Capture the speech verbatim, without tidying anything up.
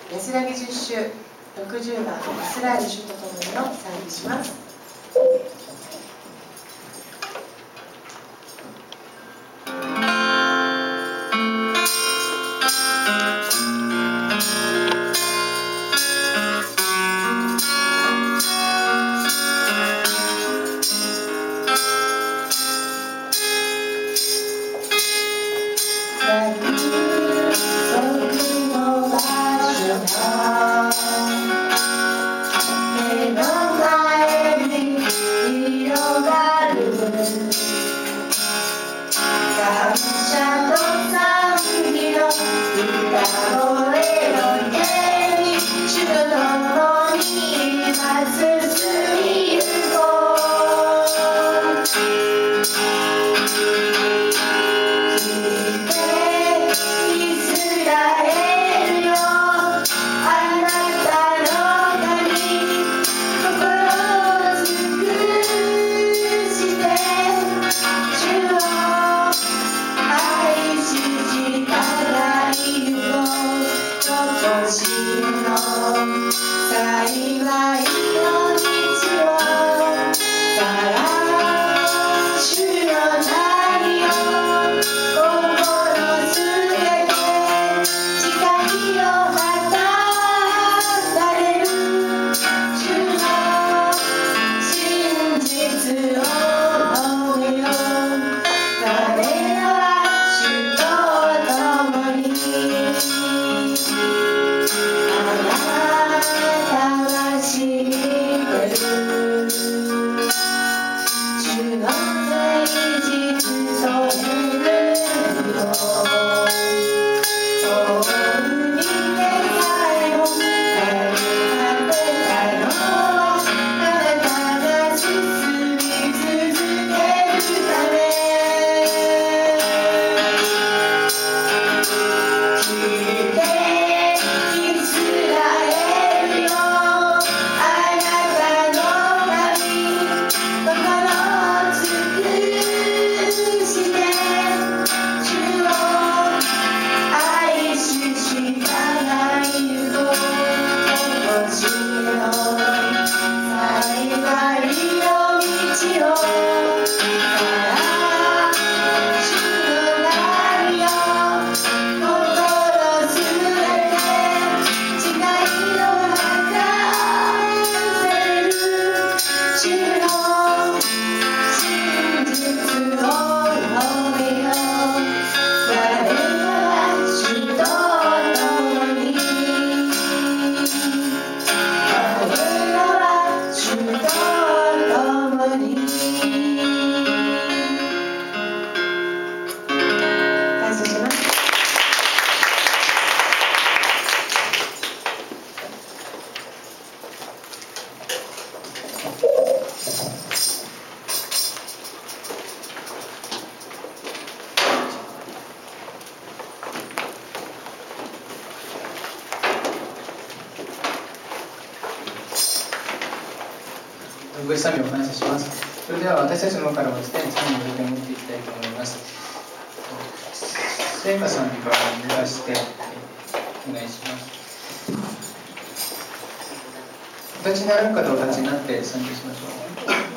安らぎ十首ろくじゅうばん「イスラエル主と共に」を賛美します。 ご一緒にお話しします。それでは私たちの方からもですね、賛美を受け持っていきたいと思います。聖華さんにからお願いしてお願いします。お立ちになられる方はお立ちになって賛美しましょう。